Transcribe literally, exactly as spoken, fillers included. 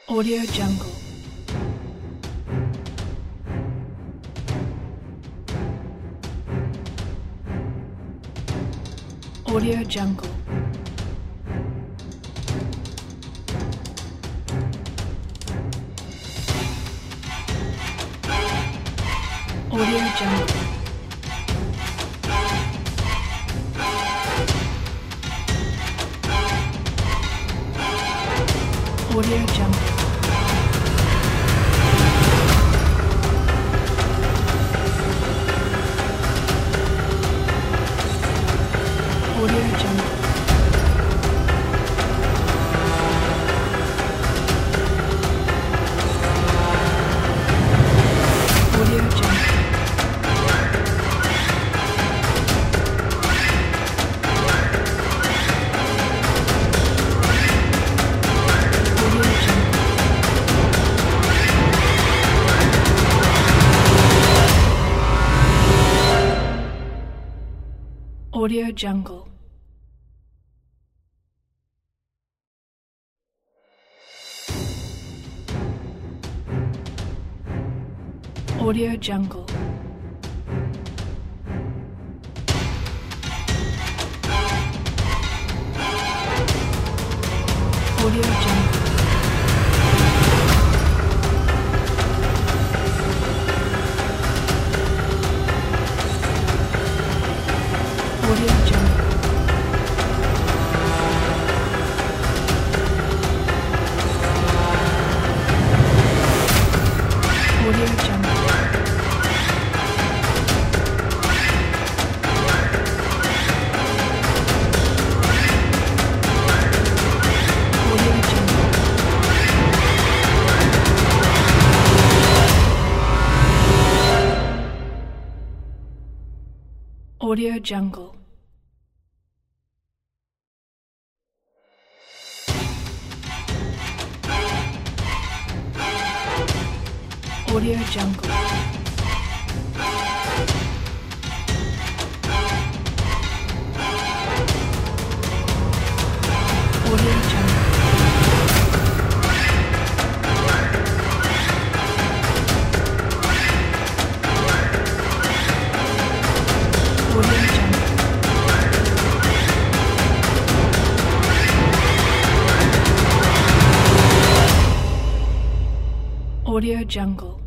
Audio Jungle. Audio Jungle. Audio Jungle. Audio Jungle. Audio Jungle. Audio Jungle. Audio Jungle. Audio Jungle. Audio Jungle. Audio Jungle. Audio Jungle. Audio Jungle. Audio Jungle. Audio Jungle. Audio Jungle.